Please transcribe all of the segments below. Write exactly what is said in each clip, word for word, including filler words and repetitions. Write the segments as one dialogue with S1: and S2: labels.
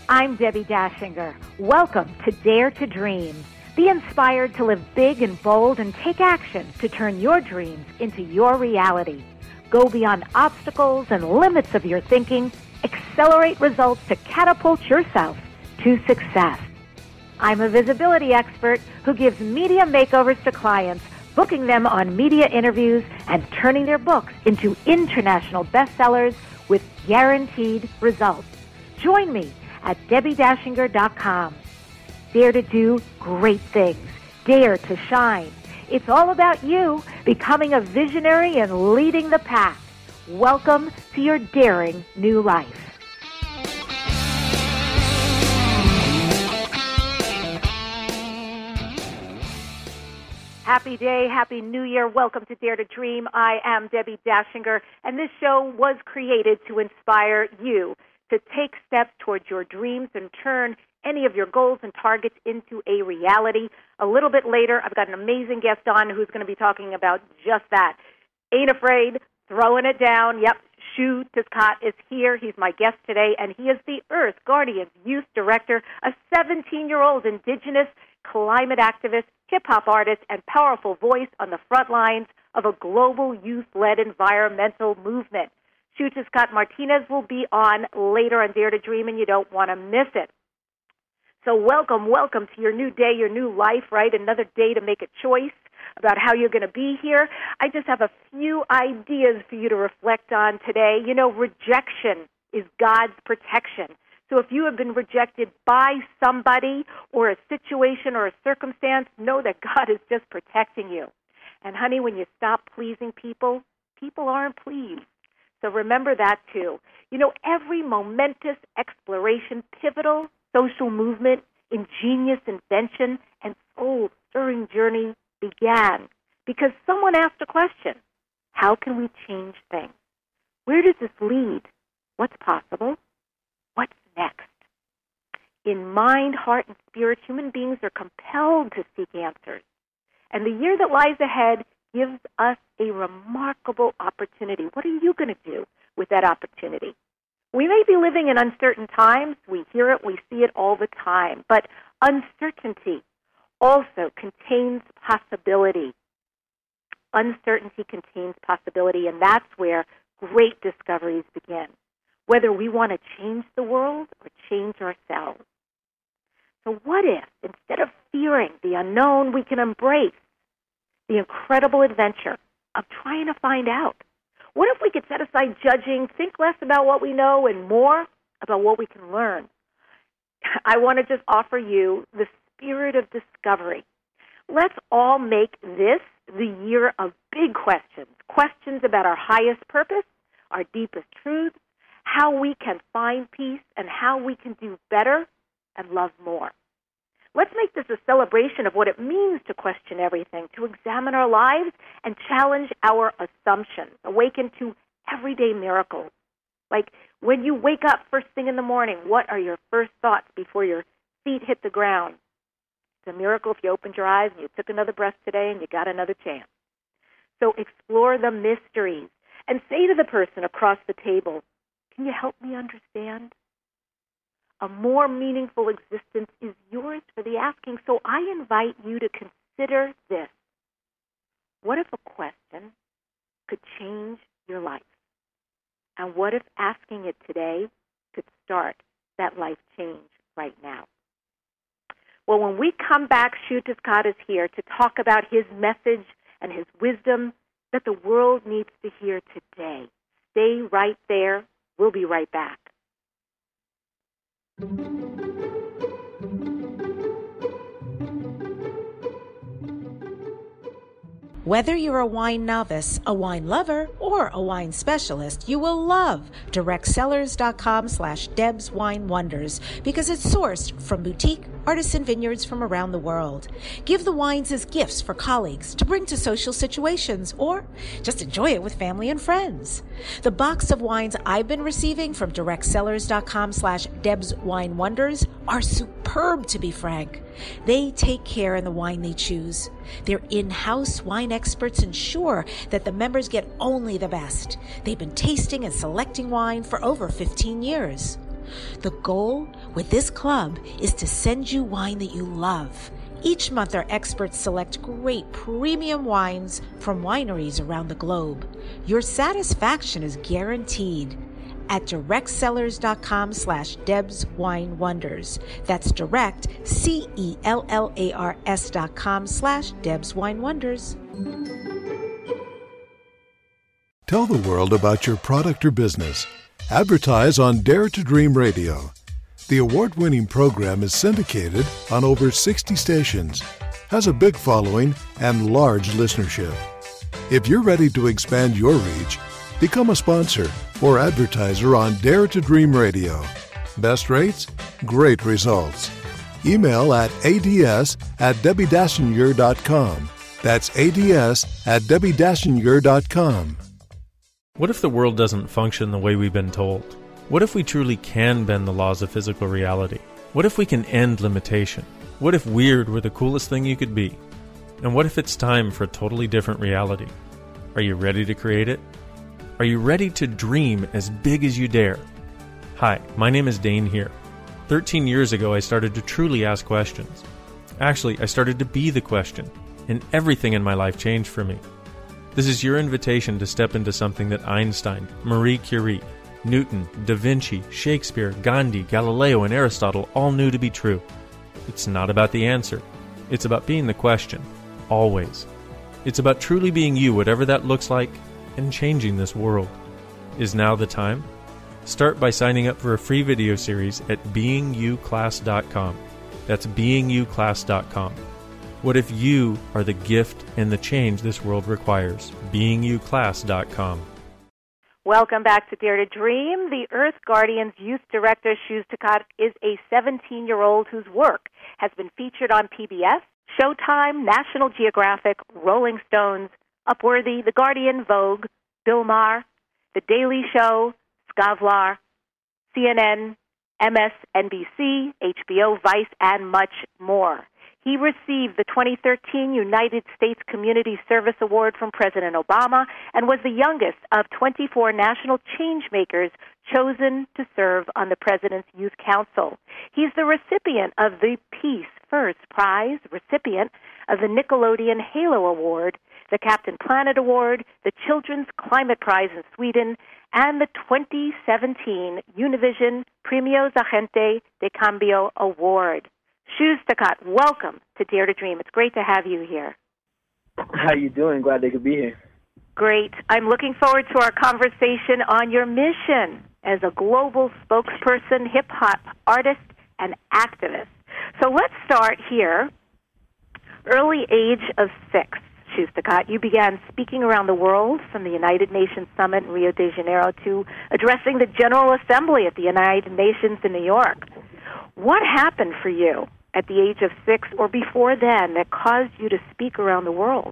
S1: I'm Debbie Dashinger. Welcome to Dare to Dream. Be inspired to live big and bold and take action to turn your dreams into your reality. Go beyond obstacles and limits of your thinking. Accelerate results to catapult yourself to success. I'm a visibility expert who gives media makeovers to clients, booking them on media interviews and turning their books into international bestsellers with guaranteed results. Join me at debbie dashinger dot com. Dare to do great things. Dare to shine. It's all about you becoming a visionary and leading the pack. Welcome to your daring new life. Happy day, happy new year. Welcome to Dare to Dream. I am Debbie Dashinger, and this show was created to inspire you to take steps towards your dreams and turn any of your goals and targets into a reality. A little bit later, I've got an amazing guest on who's going to be talking about just that. Ain't afraid, throwing it down. Yep, Shu Tiskat is here. He's my guest today, and he is the Earth Guardians Youth Director, a seventeen-year-old indigenous climate activist, hip-hop artist, and powerful voice on the front lines of a global youth-led environmental movement. Shu Tiskat Martinez will be on later on Dare to Dream, and you don't want to miss it. So welcome, welcome to your new day, your new life, right? Another day to make a choice about how you're going to be here. I just have a few ideas for you to reflect on today. You know, rejection is God's protection. So if you have been rejected by somebody or a situation or a circumstance, know that God is just protecting you. And honey, when you stop pleasing people, people aren't pleased. So remember that too. You know, every momentous exploration, pivotal social movement, ingenious invention, and soul-stirring journey began because someone asked a question. How can we change things? Where does this lead? What's possible? What's next? In mind, heart, and spirit, human beings are compelled to seek answers. And the year that lies ahead gives us a remarkable opportunity. What are you going to do with that opportunity? We may be living in uncertain times. We hear it, we see it all the time. But uncertainty also contains possibility. Uncertainty contains possibility, and that's where great discoveries begin, whether we want to change the world or change ourselves. So what if, instead of fearing the unknown, we can embrace the incredible adventure of trying to find out? What if we could set aside judging, think less about what we know, and more about what we can learn? I want to just offer you the spirit of discovery. Let's all make this the year of big questions, questions about our highest purpose, our deepest truths, how we can find peace, and how we can do better and love more. Let's make this a celebration of what it means to question everything, to examine our lives and challenge our assumptions, awaken to everyday miracles. Like when you wake up first thing in the morning, what are your first thoughts before your feet hit the ground? It's a miracle if you opened your eyes and you took another breath today and you got another chance. So explore the mysteries and say to the person across the table, can you help me understand? A more meaningful existence is yours for the asking. So I invite you to consider this. What if a question could change your life? And what if asking it today could start that life change right now? Well, when we come back, Shu Tiskat is here to talk about his message and his wisdom that the world needs to hear today. Stay right there. We'll be right back.
S2: Whether you're a wine novice, a wine lover, or a wine specialist, you will love directsellers.com slash Deb's Wine Wonders because it's sourced from boutique artisan vineyards from around the world. Give the wines as gifts for colleagues to bring to social situations or just enjoy it with family and friends. The box of wines I've been receiving from directsellers.com slash Deb's Wine Wonders are superb, to be frank. They take care in the wine they choose. Their in-house wine experts ensure that the members get only the best. They've been tasting and selecting wine for over fifteen years. The goal with this club is to send you wine that you love. Each month, our experts select great premium wines from wineries around the globe. Your satisfaction is guaranteed at directsellers.com slash Deb's Wine Wonders. That's direct, C E L L A R S dot com slash Deb's Wine Wonders.
S3: Tell the world about your product or business. Advertise on Dare to Dream Radio. The award-winning program is syndicated on over sixty stations, has a big following, and large listenership. If you're ready to expand your reach, become a sponsor or advertiser on Dare to Dream Radio. Best rates? Great results. Email at ads at debbie dachinger dot com. That's ads at debbie dachinger dot com.
S4: What if the world doesn't function the way we've been told? What if we truly can bend the laws of physical reality? What if we can end limitation? What if weird were the coolest thing you could be? And what if it's time for a totally different reality? Are you ready to create it? Are you ready to dream as big as you dare? Hi, my name is Dane here. Thirteen years ago, I started to truly ask questions. Actually, I started to be the question, and everything in my life changed for me. This is your invitation to step into something that Einstein, Marie Curie, Newton, Da Vinci, Shakespeare, Gandhi, Galileo, and Aristotle all knew to be true. It's not about the answer. It's about being the question, always. It's about truly being you, whatever that looks like, and changing this world. Is now the time? Start by signing up for a free video series at being you class dot com. That's being you class dot com. What if you are the gift and the change this world requires? being you class dot com.
S1: Welcome back to Dare to Dream. The Earth Guardian's youth director, Shuz Takat, is a seventeen-year-old whose work has been featured on P B S, Showtime, National Geographic, Rolling Stones, Upworthy, The Guardian, Vogue, Bill Maher, The Daily Show, Skavlar, C N N, M S N B C, H B O, Vice, and much more. He received the twenty thirteen United States Community Service Award from President Obama and was the youngest of twenty-four national changemakers chosen to serve on the President's Youth Council. He's the recipient of the Peace First Prize, recipient of the Nickelodeon Halo Award, the Captain Planet Award, the Children's Climate Prize in Sweden, and the twenty seventeen Univision Premios Agente de Cambio Award. Shuz Takat, welcome to Dare to Dream. It's great to have you here.
S5: How you doing? Glad they could be here.
S1: Great. I'm looking forward to our conversation on your mission as a global spokesperson, hip-hop artist, and activist. So let's start here. Early age of six, Shuz Takat, you began speaking around the world, from the United Nations Summit in Rio de Janeiro to addressing the General Assembly at the United Nations in New York. What happened for you at the age of six or before then that caused you to speak around the world?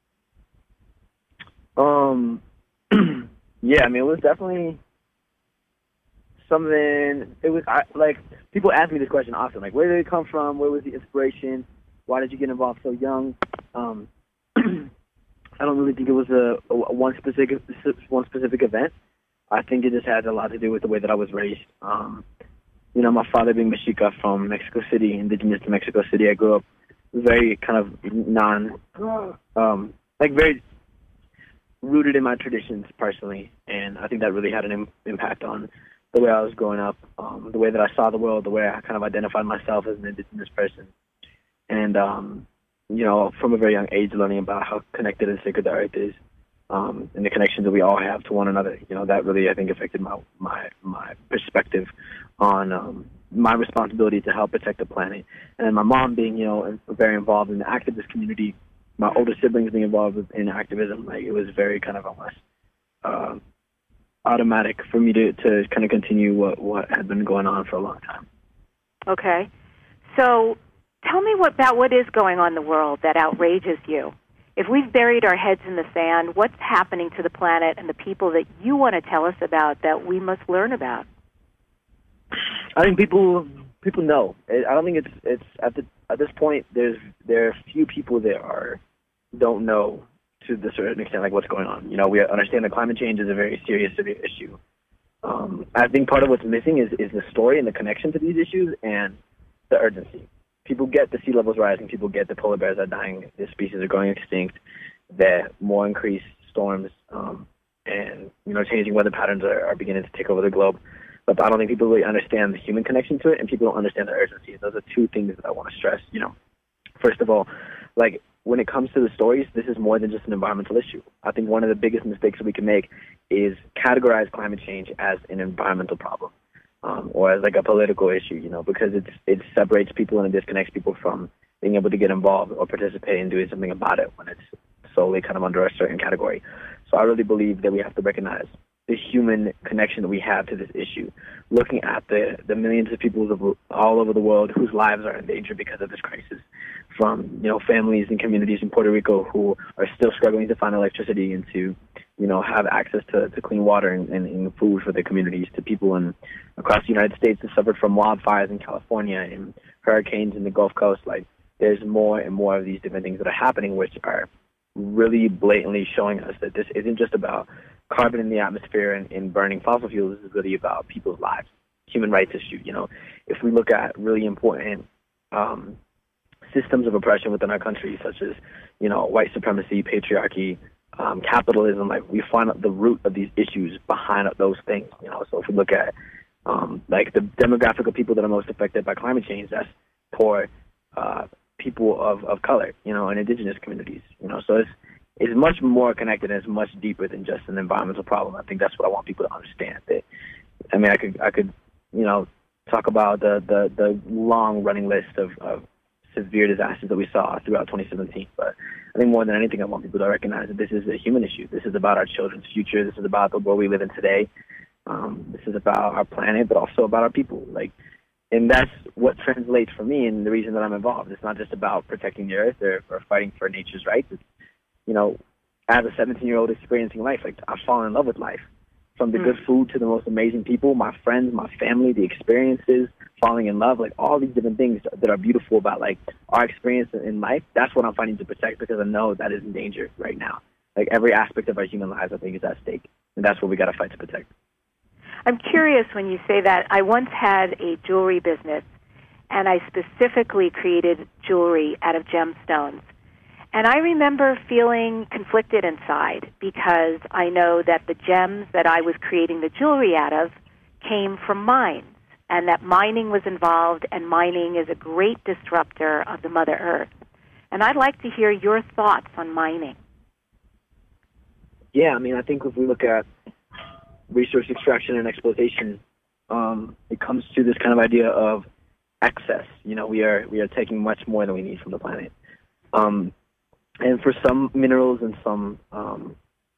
S5: Um, yeah, I mean, it was definitely something, it was, I, like, people ask me this question often, like, where did it come from? Where was the inspiration? Why did you get involved so young? Um, I don't really think it was a, a one specific one specific event. I think it just had a lot to do with the way that I was raised. Um, you know, my father being Mexica from Mexico City, indigenous to Mexico City, I grew up very kind of non, um, like very rooted in my traditions personally, and I think that really had an im- impact on the way I was growing up, um, the way that I saw the world, the way I kind of identified myself as an indigenous person. And, um, you know, from a very young age, learning about how connected and sacred the earth is, um, and the connections that we all have to one another. You know, that really, I think, affected my my, my perspective on um, my responsibility to help protect the planet. And then my mom being, you know, very involved in the activist community, my older siblings being involved in activism, like, it was very kind of almost uh, automatic for me to, to kind of continue what, what had been going on for a long time.
S1: Okay. So tell me what, about what is going on in the world that outrages you. If we've buried our heads in the sand, what's happening to the planet and the people that you want to tell us about that we must learn about?
S5: I think people people know. I don't think it's it's at the at this point. There's there are few people that are don't know to the certain extent like what's going on. You know, we understand that climate change is a very serious, severe issue, Um, I think part of what's missing is, is the story and the connection to these issues and the urgency. People get the sea levels rising. People get the polar bears are dying. The species are going extinct. That more increased storms um, and you know changing weather patterns are, are beginning to take over the globe. But I don't think people really understand the human connection to it, and people don't understand the urgency. Those are two things that I want to stress. You know, first of all, like when it comes to the stories, this is more than just an environmental issue. I think one of the biggest mistakes we can make is categorize climate change as an environmental problem. Um, or as like a political issue, you know, because it's, it separates people and it disconnects people from being able to get involved or participate in doing something about it when it's solely kind of under a certain category. So I really believe that we have to recognize the human connection that we have to this issue, looking at the, the millions of people all over the world whose lives are in danger because of this crisis, from, you know, families and communities in Puerto Rico who are still struggling to find electricity and to, you know, have access to, to clean water and, and, and food for their communities, to people in across the United States that suffered from wildfires in California and hurricanes in the Gulf Coast. Like, there's more and more of these different things that are happening, which are really blatantly showing us that this isn't just about carbon in the atmosphere and, and burning fossil fuels. This is really about people's lives, human rights issue. You know, if we look at really important um, systems of oppression within our country, such as, you know, white supremacy, patriarchy, Um, capitalism, like we find out the root of these issues behind those things, you know. So if we look at um, like the demographic of people that are most affected by climate change, that's poor uh, people of, of color, you know, and indigenous communities, you know. So it's it's much more connected and it's much deeper than just an environmental problem. I think that's what I want people to understand. That I mean, I could I could you know talk about the the, the long running list of, of severe disasters that we saw throughout twenty seventeen, but I think more than anything, I want people to recognize that this is a human issue. This is about our children's future. This is about the world we live in today. Um, this is about our planet, but also about our people. Like, and that's what translates for me, and the reason that I'm involved. It's not just about protecting the earth or, or fighting for nature's rights. It's, you know, as a seventeen-year-old experiencing life, like I've fallen in love with life. From the mm. good food to the most amazing people, my friends, my family, the experiences, falling in love, like all these different things that are beautiful about like our experience in life. That's what I'm fighting to protect, because I know that is in danger right now. Like every aspect of our human lives, I think, is at stake, and that's what we got to fight to protect.
S1: I'm curious when you say that. I once had a jewelry business, and I specifically created jewelry out of gemstones. And I remember feeling conflicted inside, because I know that the gems that I was creating the jewelry out of came from mines, and that mining was involved, and mining is a great disruptor of the Mother Earth. And I'd like to hear your thoughts on mining.
S5: Yeah, I mean, I think if we look at resource extraction and exploitation, um, it comes to this kind of idea of excess. You know, we are we are taking much more than we need from the planet. Um, and for some minerals and some um,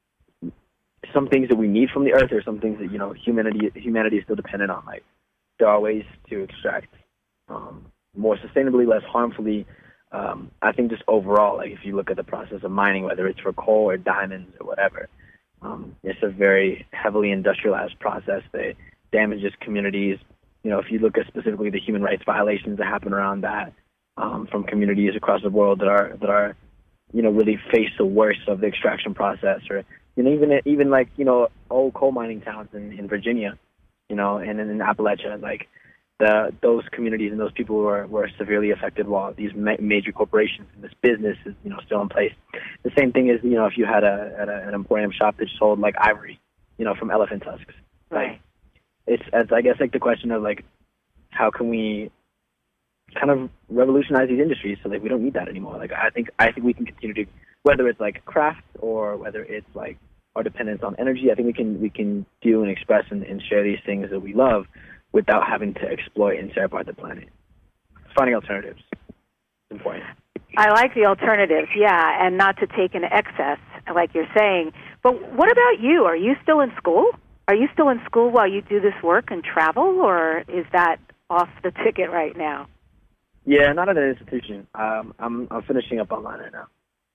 S5: some things that we need from the earth, or some things that, you know, humanity humanity is still dependent on. Like, there are ways to extract um, more sustainably, less harmfully. Um, I think just overall, like if you look at the process of mining, whether it's for coal or diamonds or whatever, um, it's a very heavily industrialized process that damages communities. You know, if you look at specifically the human rights violations that happen around that um, from communities across the world that are that are, you know, really face the worst of the extraction process, or, you know, even even like, you know, old coal mining towns in, in Virginia, you know, and in Appalachia, like the those communities and those people were, were severely affected while these ma- major corporations and this business is, you know, still in place. The same thing is, you know, if you had a, at a an emporium shop that sold like ivory, you know, from elephant tusks.
S1: Right.
S5: Like, it's, it's I guess like the question of like, how can we kind of revolutionize these industries so that we don't need that anymore? Like, I think I think we can continue to, whether it's like craft or whether it's like our dependence on energy, I think we can we can do and express and, and share these things that we love without having to exploit and tear apart the planet. Finding alternatives is important.
S1: I like the alternatives, yeah, and not to take an excess, like you're saying. But what about you? Are you still in school? Are you still in school while you do this work and travel, or is that off the ticket right now?
S5: Yeah, not at an institution. Um, I'm I'm finishing up online right now.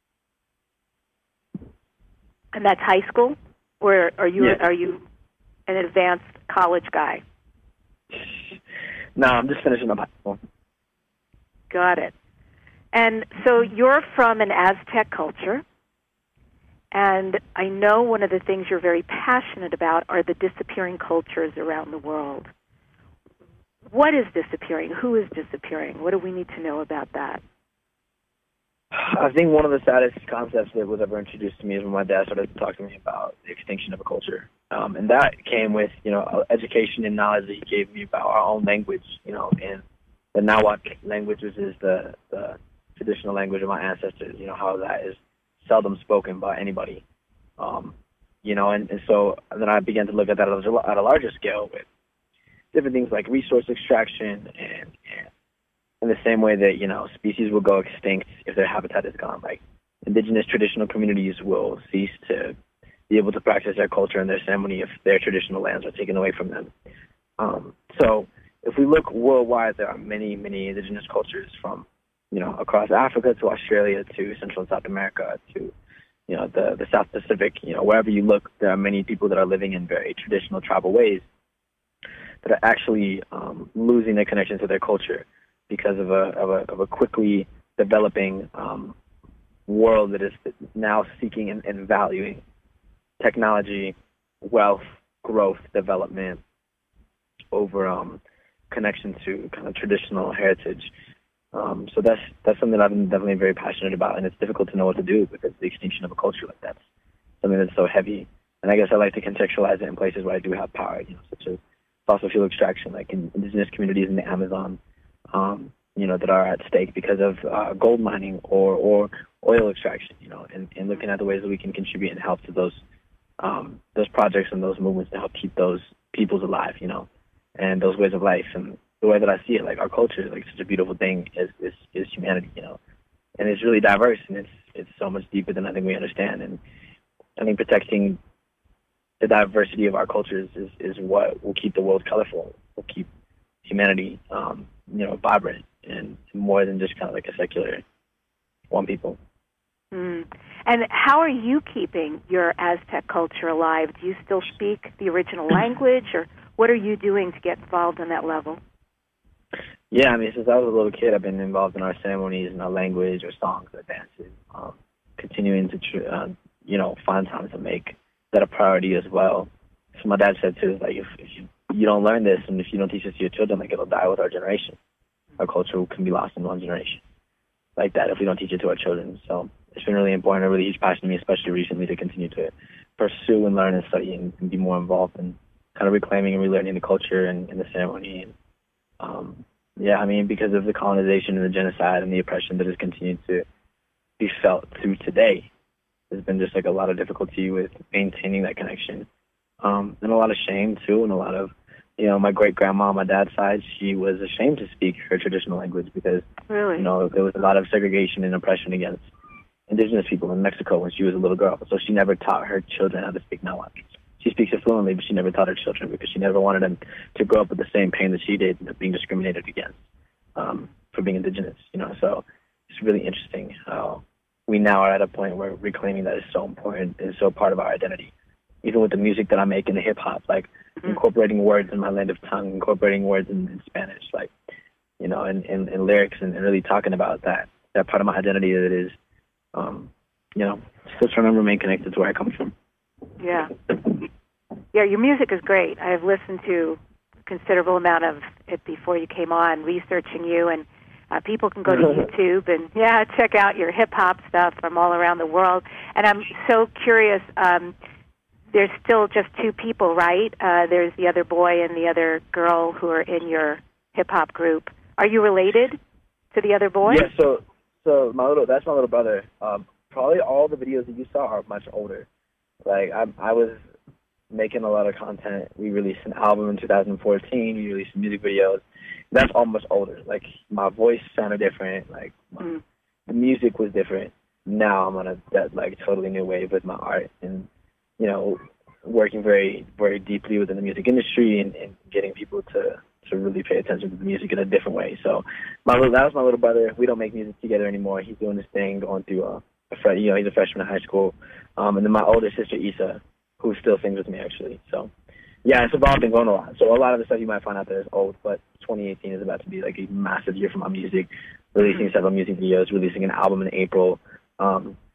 S1: And that's high school, or are you
S5: yeah.
S1: are you an advanced college guy?
S5: No, I'm just finishing up high school.
S1: Got it. And so you're from an Aztec culture, And I know one of the things you're very passionate about are the disappearing cultures around the world. What is disappearing? Who is disappearing? What do we need to know about that?
S5: I think one of the saddest concepts that was ever introduced to me is when my dad started to talk to me about the extinction of a culture. Um, and that came with, you know, education and knowledge that he gave me about our own language, you know, and the Nahuatl language, which is the, the traditional language of my ancestors, you know, how that is seldom spoken by anybody. Um, you know, and, and so then I began to look at that at a, at a larger scale with different things like resource extraction and, and in the same way that, you know, species will go extinct if their habitat is gone. Like, indigenous traditional communities will cease to be able to practice their culture and their ceremony if their traditional lands are taken away from them. Um, so if we look worldwide, there are many, many indigenous cultures from, you know, across Africa to Australia to Central and South America to, you know, the, the South Pacific. You know, wherever you look, there are many people that are living in very traditional tribal ways that are actually um, losing their connection to their culture because of a of a, of a quickly developing um, world that is now seeking and, and valuing technology, wealth, growth, development over um, connection to kind of traditional heritage. Um, so that's that's something that I'm definitely very passionate about, and it's difficult to know what to do because the extinction of a culture like that's something that's so heavy. And I guess I like to contextualize it in places where I do have power, you know, such as fossil fuel extraction, like in indigenous communities in the Amazon, um, you know, that are at stake because of uh, gold mining or, or oil extraction, you know, and, and looking at the ways that we can contribute and help to those um, those projects and those movements to help keep those peoples alive, you know, and those ways of life. And the way that I see it, like our culture is like such a beautiful thing is, is, is humanity, you know, and it's really diverse and it's it's so much deeper than I think we understand. And I think protecting the diversity of our cultures is, is what will keep the world colorful, will keep humanity, um, you know, vibrant and more than just kind of like a secular one people.
S1: Mm. And how are you keeping your Aztec culture alive? Do you still speak the original language, or what are you doing to get involved on that level?
S5: Yeah, I mean, since I was a little kid, I've been involved in our ceremonies and our language or songs or dances, um, continuing to, tr- uh, you know, find time to make that a priority as well. So my dad said too, like if, if you you don't learn this and if you don't teach this to your children, like it'll die with our generation. Our culture can be lost in one generation, like that, if we don't teach it to our children. So it's been really important, a really huge passion to me, especially recently, to continue to pursue and learn and study and, and be more involved in kind of reclaiming and relearning the culture and, and the ceremony. And um, yeah, I mean, because of the colonization and the genocide and the oppression that has continued to be felt through today, there's been just like a lot of difficulty with maintaining that connection, um, and a lot of shame too, and a lot of, you know, my great grandma on my dad's side, she was ashamed to speak her traditional language because,
S1: really?
S5: you know, there was a lot of segregation and oppression against indigenous people in Mexico when she was a little girl. So she never taught her children how to speak Nahuatl. She speaks it fluently, but she never taught her children because she never wanted them to grow up with the same pain that she did of being discriminated against um, for being indigenous. You know, so it's really interesting how we now are at a point where reclaiming that is so important, is so part of our identity. Even with the music that I make in the hip hop, like mm-hmm. incorporating words in my land of tongue, incorporating words in, in Spanish, like, you know, and, and, and lyrics, and, and really talking about that, that part of my identity that is, um, you know, still trying to remain connected to where I come from.
S1: Yeah. Yeah, your music is great. I've listened to a considerable amount of it before you came on, researching you, and Uh, people can go to YouTube and, yeah, check out your hip-hop stuff from all around the world. And I'm so curious, um, there's still just two people, right? Uh, there's the other boy and the other girl who are in your hip-hop group. Are you related to the other boy?
S5: Yeah, so so my little that's my little brother. Um, probably all the videos that you saw are much older. Like, I, I was making a lot of content. We released an album in two thousand fourteen. We released music videos. That's almost older. Like, my voice sounded different. Like, my, mm. the music was different. Now I'm on a that, like totally new wave with my art, and you know, working very very deeply within the music industry and, and getting people to to really pay attention to the music in a different way. So, my little, that was my little brother. We don't make music together anymore. He's doing his thing, going through a, a fre- you know, he's a freshman in high school. Um, and then my older sister Issa, who still sings with me actually. So. Yeah, it's evolved and grown a lot. So a lot of the stuff you might find out there is old, but twenty eighteen is about to be like a massive year for my music, releasing several music videos, releasing an album in April, um,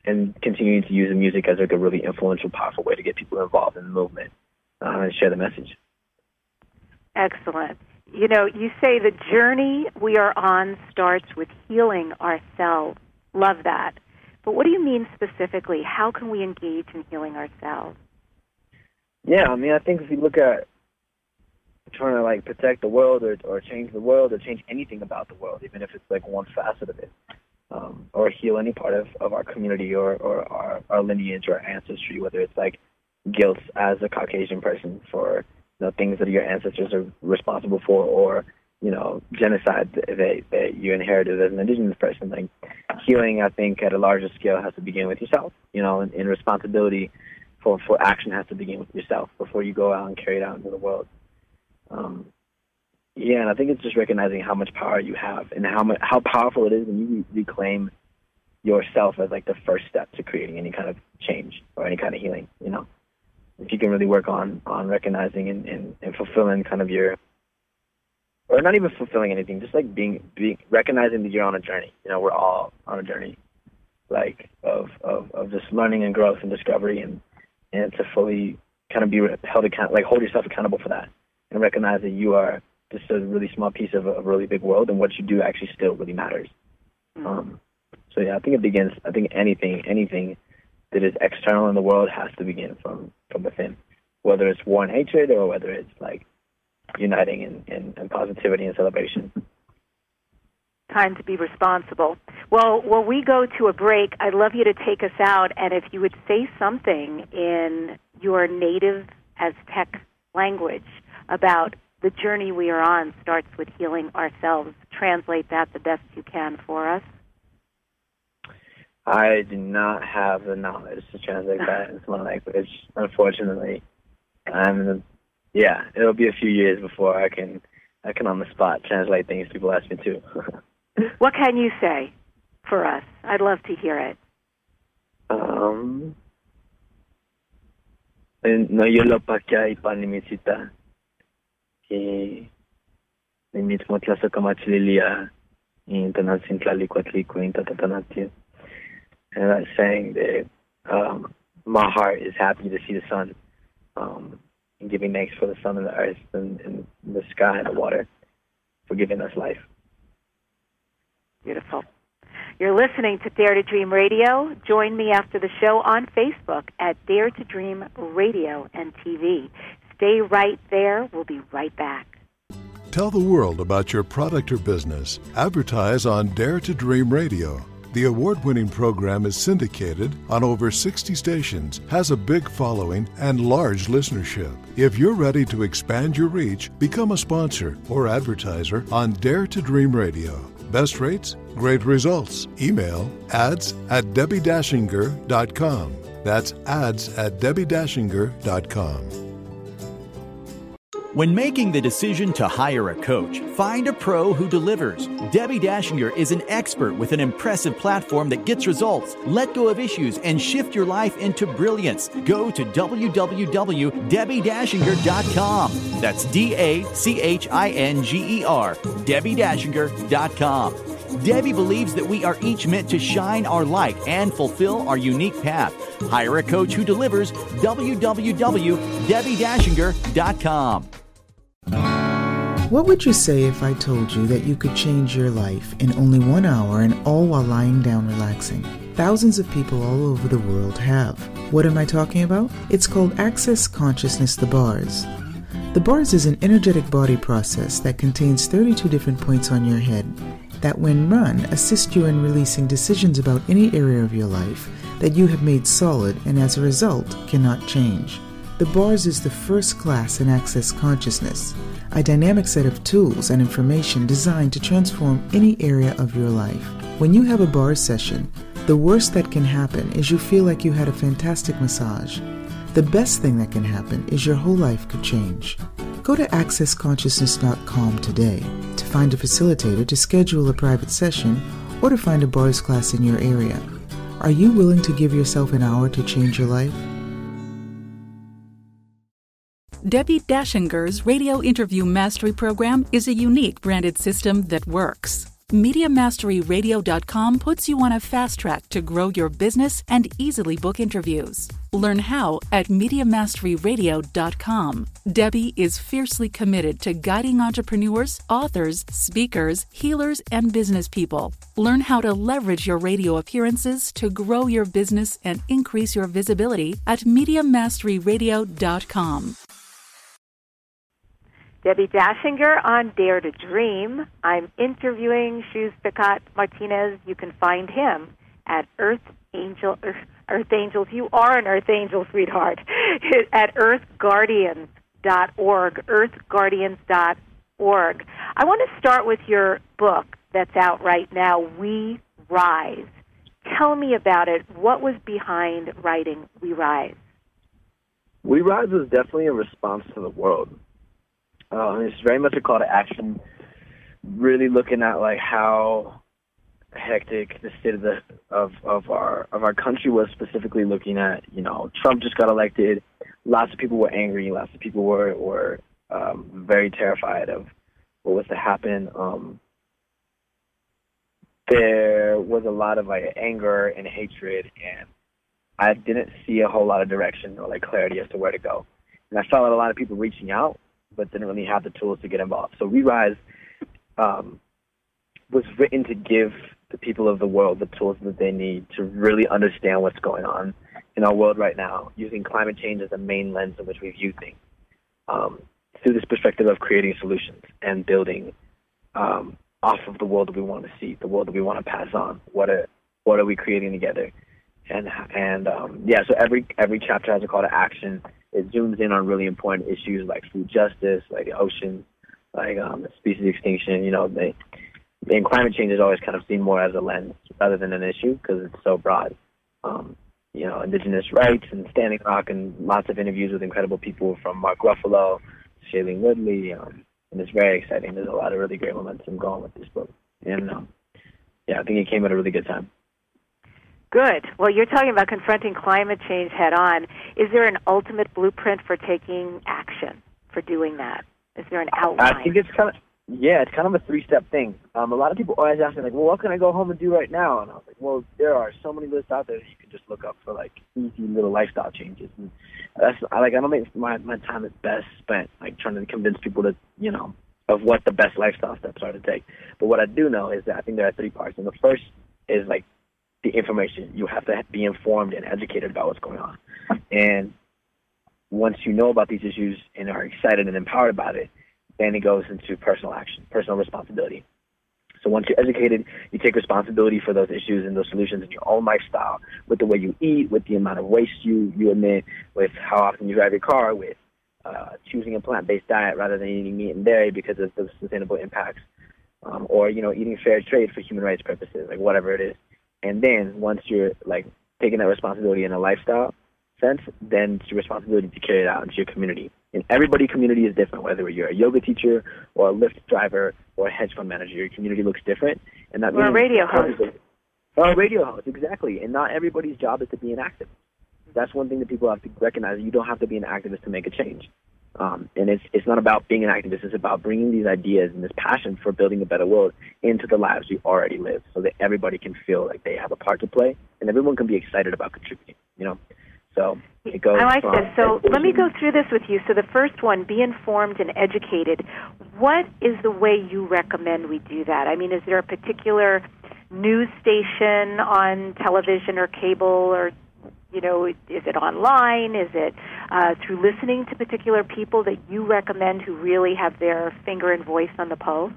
S5: and continuing to use the music as like a really influential, powerful way to get people involved in the movement uh, and share the message.
S1: Excellent. You know, you say the journey we are on starts with healing ourselves. Love that. But what do you mean specifically? How can we engage in healing ourselves?
S5: Yeah, I mean, I think if you look at trying to, like, protect the world or, or change the world or change anything about the world, even if it's, like, one facet of it, um, or heal any part of, of our community or, or our, our lineage or our ancestry, whether it's, like, guilt as a Caucasian person for, you know, things that your ancestors are responsible for, or, you know, genocide that, that you inherited as an indigenous person. Like, healing, I think, at a larger scale has to begin with yourself, you know, and, and responsibility for, for action has to begin with yourself before you go out and carry it out into the world. Um, yeah, and I think it's just recognizing how much power you have and how much, how powerful it is when you reclaim yourself as, like, the first step to creating any kind of change or any kind of healing, you know. If you can really work on, on recognizing and, and, and fulfilling kind of your, or not even fulfilling anything, just like being, being, recognizing that you're on a journey. You know, we're all on a journey, like, of, of, of just learning and growth and discovery, and, and to fully kind of be held account, like, hold yourself accountable for that and recognize that you are just a really small piece of a, a really big world, and what you do actually still really matters. Mm-hmm. Um, so yeah, I think it begins, I think anything, anything that is external in the world has to begin from, from within, whether it's war and hatred or whether it's, like, uniting in, in, in positivity and celebration.
S1: Time to be responsible. Well, when we go to a break, I'd love you to take us out, and if you would say something in your native Aztec language about the journey we are on starts with healing ourselves. Translate that the best you can for us.
S5: I do not have the knowledge to translate that into my language, unfortunately. I'm, yeah, it'll be a few years before I can, I can on the spot translate things people ask me to.
S1: What can you say for us? I'd love to hear it.
S5: Um, no yo lo pakai panimitsita que limit motlasa kamachililia in tanatsin tlalikuatliku in tatatanatia. And that's saying that um, my heart is happy to see the sun, um, and giving thanks for the sun and the earth and, and the sky and the water for giving us life.
S1: Beautiful. You're listening to Dare to Dream Radio. Join me after the show on Facebook at Dare to Dream Radio and T V. Stay right there. We'll be right back.
S3: Tell the world about your product or business. Advertise on Dare to Dream Radio. The award-winning program is syndicated on over sixty stations, has a big following, and large listenership. If you're ready to expand your reach, become a sponsor or advertiser on Dare to Dream Radio. Best rates, great results. Email ads at debbie dashinger dot com. That's ads at debbie dashinger dot com.
S6: When making the decision to hire a coach, find a pro who delivers. Debbie Dashinger is an expert with an impressive platform that gets results. Let go of issues and shift your life into brilliance. Go to w w w dot debbie dashinger dot com. That's D A C H I N G E R, debbie dashinger dot com. Debbie believes that we are each meant to shine our light and fulfill our unique path. Hire a coach who delivers. w w w dot debbie dashinger dot com.
S7: What would you say if I told you that you could change your life in only one hour and all while lying down relaxing? Thousands of people all over the world have. What am I talking about? It's called Access Consciousness, the bars. The bars is an energetic body process that contains thirty-two different points on your head that, when run, assist you in releasing decisions about any area of your life that you have made solid and as a result cannot change. The bars is the first class in Access Consciousness, a dynamic set of tools and information designed to transform any area of your life. When you have a bar session, the worst that can happen is you feel like you had a fantastic massage. The best thing that can happen is your whole life could change. Go to access consciousness dot com today to find a facilitator to schedule a private session or to find a bars class in your area. Are you willing to give yourself an hour to change your life?
S8: Debbie Dashinger's Radio Interview Mastery Program is a unique branded system that works. Media Mastery Radio dot com puts you on a fast track to grow your business and easily book interviews. Learn how at Media Mastery Radio dot com. Debbie is fiercely committed to guiding entrepreneurs, authors, speakers, healers, and business people. Learn how to leverage your radio appearances to grow your business and increase your visibility at Media Mastery Radio dot com.
S1: Debbie Dashinger on Dare to Dream. I'm interviewing Shuz Picat Martinez. You can find him at Earth Angel, Earth, Earth Angels. You are an Earth Angel, sweetheart. At earth guardians dot org, earth guardians dot org. I want to start with your book that's out right now, We Rise. Tell me about it. What was behind writing We Rise?
S5: We Rise was definitely a response to the world. Uh, it's very much a call to action, really looking at like how hectic the state of the of, of our of our country was, specifically looking at, you know, Trump just got elected. Lots of people were angry. Lots of people were were um, very terrified of what was to happen. Um, there was a lot of like anger and hatred, and I didn't see a whole lot of direction or like clarity as to where to go. And I felt a lot of people reaching out, but didn't really have the tools to get involved. So We Rise um, was written to give the people of the world the tools that they need to really understand what's going on in our world right now, using climate change as the main lens in which we view things, um, through this perspective of creating solutions and building um, off of the world that we want to see, the world that we want to pass on. What are what are we creating together? And and um, yeah, so every every chapter has a call to action. It zooms in on really important issues like food justice, like the oceans, like um, species extinction. You know, they, and climate change is always kind of seen more as a lens rather than an issue because it's so broad. Um, you know, indigenous rights and Standing Rock, and lots of interviews with incredible people from Mark Ruffalo, Shailene Woodley, um, and it's very exciting. There's a lot of really great momentum going with this book, and um, yeah, I think it came at a really good time.
S1: Good. Well, you're talking about confronting climate change head on. Is there an ultimate blueprint for taking action, for doing that? Is there an outline?
S5: I think it's kind of, yeah, it's kind of a three-step thing. Um, a lot of people always ask me, like, well, what can I go home and do right now? And I was like, well, there are so many lists out there that you can just look up for, like, easy little lifestyle changes. And that's, I like, I don't think my, my time is best spent, like, trying to convince people to, you know, of what the best lifestyle steps are to take. But what I do know is that I think there are three parts. And the first is, like, the information. You have to be informed and educated about what's going on. And once you know about these issues and are excited and empowered about it, then it goes into personal action, personal responsibility. So once you're educated, you take responsibility for those issues and those solutions in your own lifestyle, with the way you eat, with the amount of waste you, you emit, with how often you drive your car, with uh, choosing a plant-based diet rather than eating meat and dairy because of the sustainable impacts, um, or, you know, eating fair trade for human rights purposes, like whatever it is. And then once you're, like, taking that responsibility in a lifestyle sense, then it's your responsibility to carry it out into your community. And everybody's community is different, whether you're a yoga teacher or a Lyft driver or a hedge fund manager. Your community looks different. And that
S1: or a radio host.
S5: Or a radio host, exactly. And not everybody's job is to be an activist. That's one thing that people have to recognize. You don't have to be an activist to make a change. Um, and it's it's not about being an activist. It's about bringing these ideas and this passion for building a better world into the lives we already live, so that everybody can feel like they have a part to play, and everyone can be excited about contributing. You know, so it goes.
S1: I like
S5: from
S1: this. So let me go through this with you. So the first one, be informed and educated. What is the way you recommend we do that? I mean, is there a particular news station on television or cable, or you know, is it online? Is it uh, through listening to particular people that you recommend who really have their finger and voice on the pulse?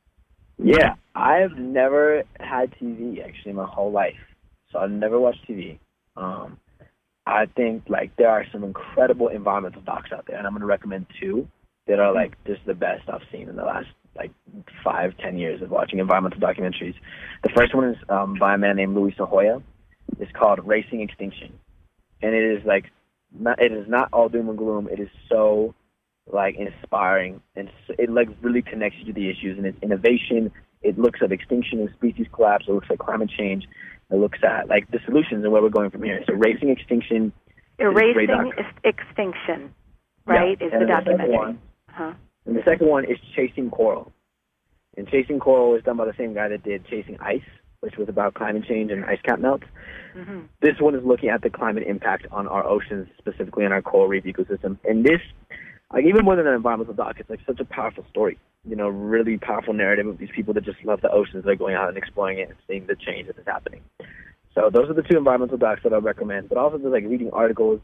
S5: Yeah, I've never had T V, actually, my whole life. So I've never watched T V. Um, I think, like, there are some incredible environmental docs out there, and I'm going to recommend two that are, like, just the best I've seen in the last, like, five, ten years of watching environmental documentaries. The first one is um, by a man named Luis Ahoya. It's called Racing Extinction, and it is like not, it is not all doom and gloom. It is so like inspiring, and it like really connects you to the issues, and it's innovation. It looks at extinction and species collapse. It looks at climate change. It looks at like the solutions and where we're going from here. So Racing Extinction,
S1: Erasing Extinction, right?
S5: Yeah.
S1: Is
S5: and
S1: the
S5: the
S1: documentary?
S5: One,
S1: uh-huh.
S5: And the second one is Chasing Coral. And Chasing Coral was done by the same guy that did Chasing Ice, which was about climate change and ice cap melts. Mm-hmm. This one is looking at the climate impact on our oceans, specifically on our coral reef ecosystem. And this, like, even more than an environmental doc, it's like such a powerful story. You know, really powerful narrative of these people that just love the oceans. They're going out and exploring it and seeing the change that is happening. So those are the two environmental docs that I recommend. But also just like reading articles,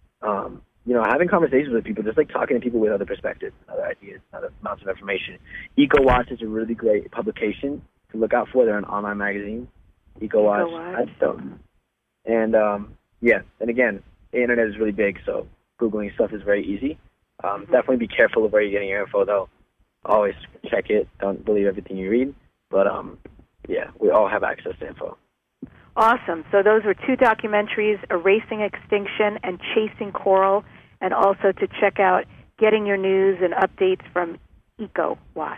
S5: um, you know, having conversations with people, just like talking to people with other perspectives, other ideas, other amounts of information. EcoWatch is a really great publication to look out for. They're an online magazine. EcoWatch. EcoWatch. So, and um, yeah, and again, the internet is really big, so Googling stuff is very easy. Um, mm-hmm. Definitely be careful of where you're getting your info, though. Always check it. Don't believe everything you read. But, um, yeah, we all have access to info.
S1: Awesome. So those were two documentaries, Erasing Extinction and Chasing Coral, and also to check out Getting Your News and Updates from EcoWatch.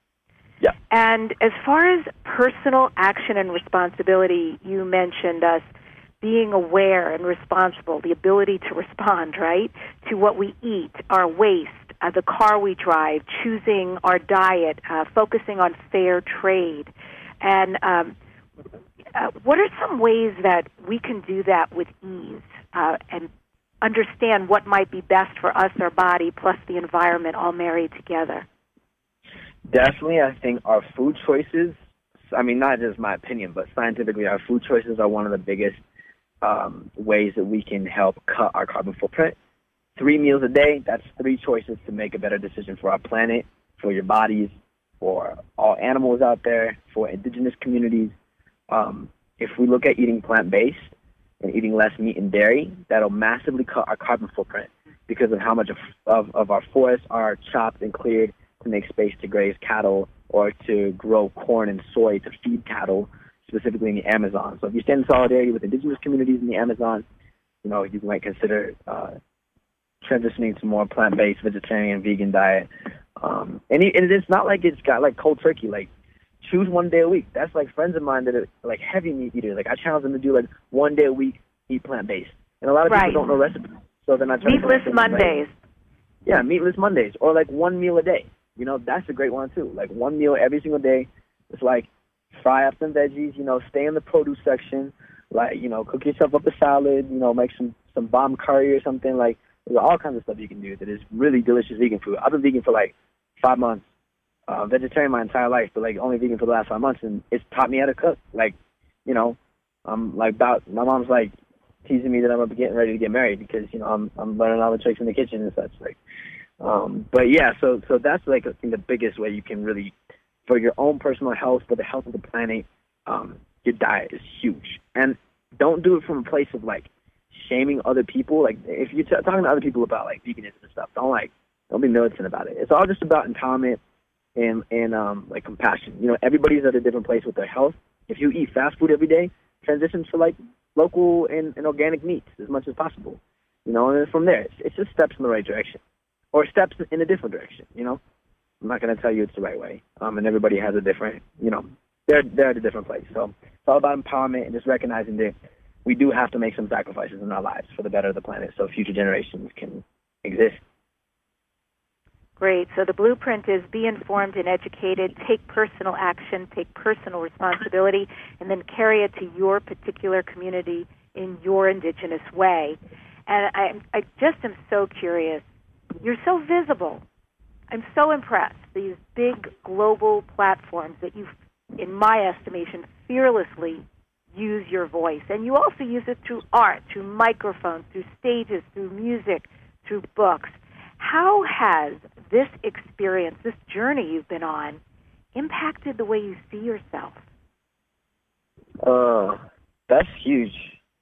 S5: Yeah.
S1: And as far as personal action and responsibility, you mentioned us being aware and responsible, the ability to respond, right, to what we eat, our waste, uh, the car we drive, choosing our diet, uh, focusing on fair trade. And um, uh, what are some ways that we can do that with ease uh, and understand what might be best for us, our body, plus the environment all married together?
S5: Definitely, I think our food choices, I mean, not just my opinion, but scientifically, our food choices are one of the biggest um, ways that we can help cut our carbon footprint. Three meals a day, that's three choices to make a better decision for our planet, for your bodies, for all animals out there, for indigenous communities. Um, if we look at eating plant-based and eating less meat and dairy, that'll massively cut our carbon footprint because of how much of, of, of our forests are chopped and cleared to make space to graze cattle or to grow corn and soy to feed cattle, specifically in the Amazon. So if you stand in solidarity with indigenous communities in the Amazon, you know, you might consider uh, transitioning to more plant-based, vegetarian, vegan diet. Um, and, it, and it's not like it's got like cold turkey. Like, choose one day a week. That's like friends of mine that are like heavy meat eaters. Like, I challenge them to do like one day a week, eat plant-based. And a lot of
S1: right.
S5: people don't know recipes. So then I try
S1: Meatless
S5: to
S1: Mondays.
S5: Like, yeah, meatless Mondays. Or like one meal a day. You know, that's a great one too. Like one meal every single day. It's like fry up some veggies, you know, stay in the produce section. Like, you know, cook yourself up a salad, you know, make some, some bomb curry or something. Like, there's all kinds of stuff you can do that is really delicious vegan food. I've been vegan for like five months. Uh, vegetarian my entire life, but like only vegan for the last five months, and it's taught me how to cook. Like, you know, I'm like about my mom's like teasing me that I'm getting ready to get married because you know I'm I'm learning all the tricks in the kitchen and such. Like, um, but yeah, so so that's like I think the biggest way you can really, for your own personal health, for the health of the planet, um, your diet is huge, and don't do it from a place of like shaming other people. Like if you're t- talking to other people about like veganism and stuff, don't like don't be militant about it. It's all just about empowerment. And, and um, like compassion. You know, everybody's at a different place with their health. If you eat fast food every day, transition to like local and, and organic meats as much as possible. You know, and then from there, it's, it's just steps in the right direction, or steps in a different direction. You know, I'm not going to tell you it's the right way. Um, and everybody has a different, you know, they're they're at a different place. So it's all about empowerment and just recognizing that we do have to make some sacrifices in our lives for the better of the planet, so future generations can exist.
S1: Great. So the blueprint is be informed and educated, take personal action, take personal responsibility, and then carry it to your particular community in your indigenous way. And I, I just am so curious. You're so visible. I'm so impressed. These big global platforms that you, in my estimation, fearlessly use your voice. And you also use it through art, through microphones, through stages, through music, through books. How has this experience, this journey you've been on, impacted the way you see yourself?
S5: Uh, that's huge.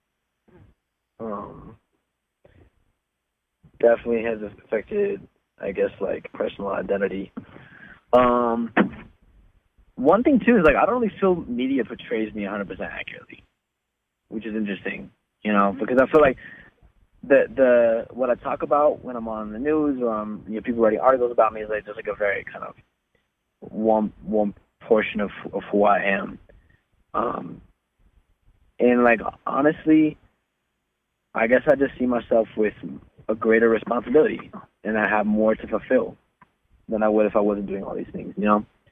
S5: Um, definitely has affected, I guess, like personal identity. Um, one thing too is like I don't really feel media portrays me one hundred percent accurately, which is interesting, you know, because I feel like. The the what I talk about when I'm on the news or I'm, you know, people writing articles about me is like just like a very kind of one one portion of of who I am, um, and like honestly, I guess I just see myself with a greater responsibility, and I have more to fulfill than I would if I wasn't doing all these things, you know.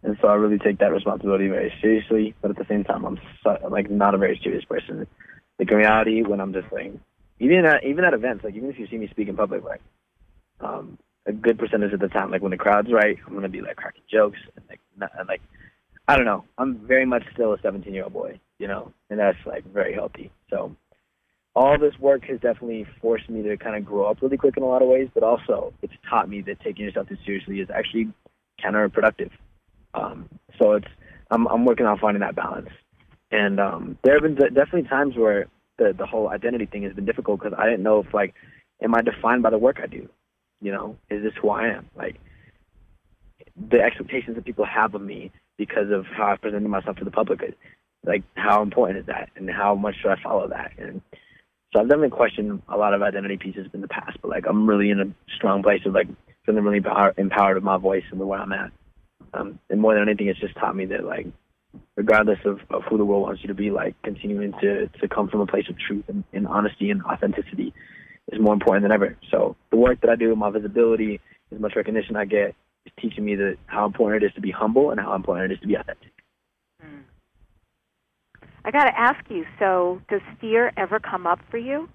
S5: And so I really take that responsibility very seriously. But at the same time, I'm so, like not a very serious person. Like in reality, when I'm just like, even at even at events, like even if you see me speak in public, like um, a good percentage of the time, like when the crowd's right, I'm gonna be like cracking jokes and like not, and, like I don't know. I'm very much still a seventeen-year-old boy, you know, and that's like very healthy. So all this work has definitely forced me to kind of grow up really quick in a lot of ways, but also it's taught me that taking yourself too seriously is actually counterproductive. Um, so it's I'm I'm working on finding that balance. And um, there have been d- definitely times where the the whole identity thing has been difficult because I didn't know if, like, am I defined by the work I do? You know, is this who I am? Like, the expectations that people have of me because of how I presented myself to the public, like, how important is that? And how much should I follow that? And so I've definitely questioned a lot of identity pieces in the past, but, like, I'm really in a strong place of, like, feeling really empower- empowered with my voice and where I'm at. Um, and more than anything, it's just taught me that, like, regardless of, of who the world wants you to be, like, continuing to, to come from a place of truth and, and honesty and authenticity is more important than ever. So the work that I do, my visibility, as much recognition I get, is teaching me that how important it is to be humble and how important it is to be authentic.
S1: Mm. I got to ask you, so does fear ever come up for you?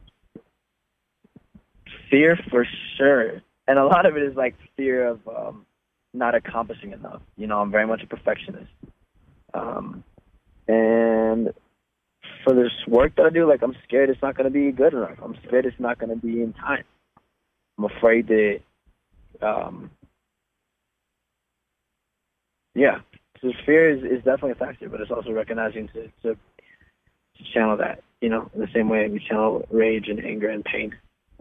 S5: Fear, for sure. And a lot of it is, like, fear of um, not accomplishing enough. You know, I'm very much a perfectionist. Um, and for this work that I do, like, I'm scared it's not going to be good enough. I'm scared it's not going to be in time. I'm afraid that, um, yeah, so fear is, is definitely a factor, but it's also recognizing to, to, to channel that, you know, in the same way we channel rage and anger and pain.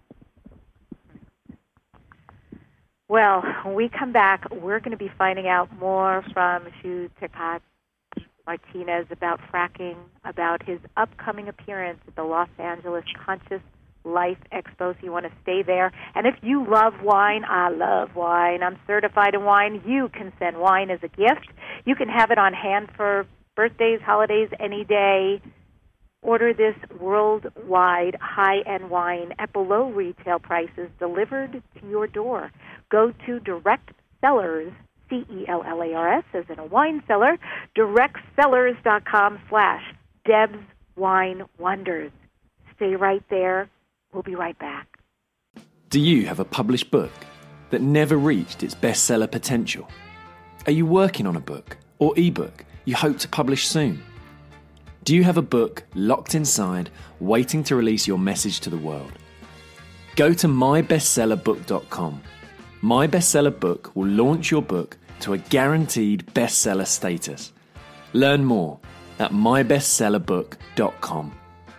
S1: Well, when we come back, we're going to be finding out more from Shu Tekat Martinez about fracking, about his upcoming appearance at the Los Angeles Conscious Life Expo, so you want to stay there. And if you love wine, I love wine, I'm certified in wine, you can send wine as a gift. You can have it on hand for birthdays, holidays, any day. Order this worldwide high-end wine at below retail prices delivered to your door. Go to Direct Sellers, C E L L A R S, as in a wine cellar, directsellers.com slash Deb's Wine Wonders. Stay right there. We'll be right back.
S9: Do you have a published book that never reached its bestseller potential? Are you working on a book or ebook you hope to publish soon? Do you have a book locked inside, waiting to release your message to the world? Go to my bestseller book dot com. My Bestseller Book will launch your book to a guaranteed bestseller status. Learn more at my bestseller book dot com.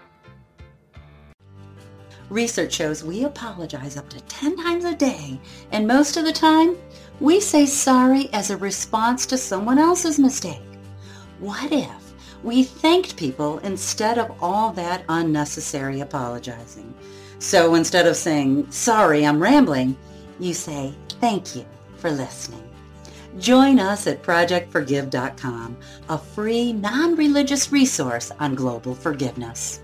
S10: Research shows we apologize up to ten times a day, and most of the time, we say sorry as a response to someone else's mistake. What if we thanked people instead of all that unnecessary apologizing? So instead of saying, sorry, I'm rambling, you say, thank you for listening. Join us at project forgive dot com, a free, non-religious resource on global forgiveness.